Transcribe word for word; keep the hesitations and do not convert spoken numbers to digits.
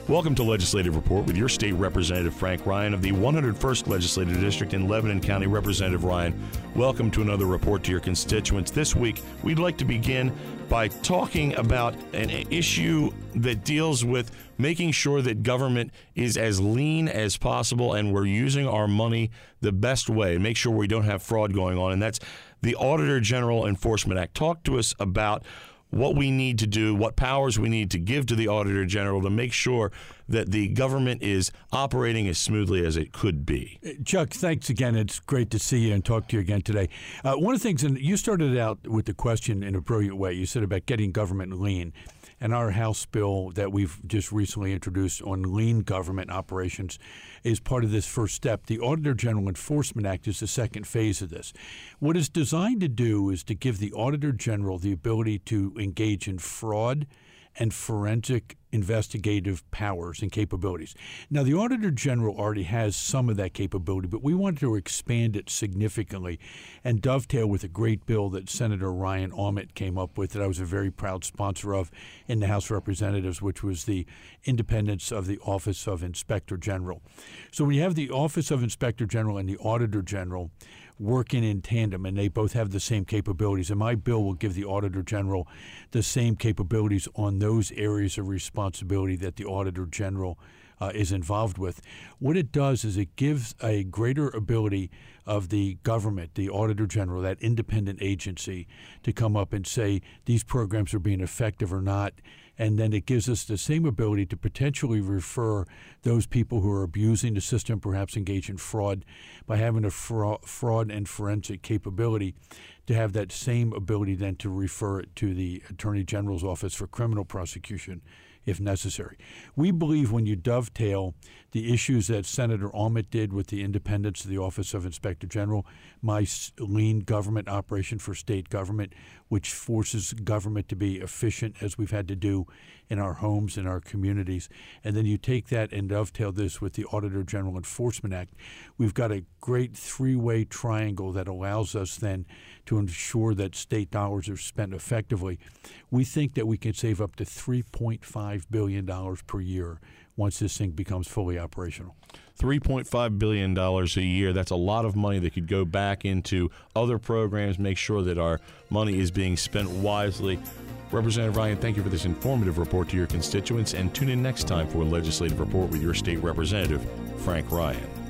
Welcome to Legislative Report with your state representative, Frank Ryan of the one hundred first Legislative District in Lebanon County. Representative Ryan, welcome to another report to your constituents. This week, we'd like to begin by talking about an issue that deals with making sure that government is as lean as possible and we're using our money the best way and make sure we don't have fraud going on, and that's the Auditor General Enforcement Act. Talk to us about what we need to do, what powers we need to give to the Auditor General to make sure that the government is operating as smoothly as it could be. Chuck, thanks again. It's great to see you and talk to you again today. Uh, one of the things, and you started out with the question in a brilliant way. You said about getting government lean. And our House bill that we've just recently introduced on lean government operations is part of this first step. The Auditor General Enforcement Act is the second phase of this. What it's designed to do is to give the Auditor General the ability to engage in fraud and forensic investigative powers and capabilities. Now, the Auditor General already has some of that capability, but we wanted to expand it significantly and dovetail with a great bill that Senator Ryan Aument came up with that I was a very proud sponsor of in the House of Representatives, which was the independence of the Office of Inspector General. So when you have the Office of Inspector General and the Auditor General working in tandem, and they both have the same capabilities, and my bill will give the Auditor General the same capabilities on those areas of responsibility that the Auditor General uh, is involved with. What it does is it gives a greater ability of the government, the Auditor General, that independent agency, to come up and say these programs are being effective or not. And then it gives us the same ability to potentially refer those people who are abusing the system, perhaps engage in fraud, by having a fra- fraud and forensic capability, to have that same ability then to refer it to the Attorney General's office for criminal prosecution if necessary. We believe when you dovetail the issues that Senator Aument did with the independence of the Office of Inspector General, my lean government operation for state government, which forces government to be efficient as we've had to do in our homes, in our communities, and then you take that and dovetail this with the Auditor General Enforcement Act, we've got a great three-way triangle that allows us then to ensure that state dollars are spent effectively. We think that we can save up to three point five billion dollars per year once this thing becomes fully operational. three point five billion dollars a year, that's a lot of money that could go back into other programs, make sure that our money is being spent wisely. Representative Ryan, thank you for this informative report to your constituents, and tune in next time for a Legislative Report with your state representative, Frank Ryan.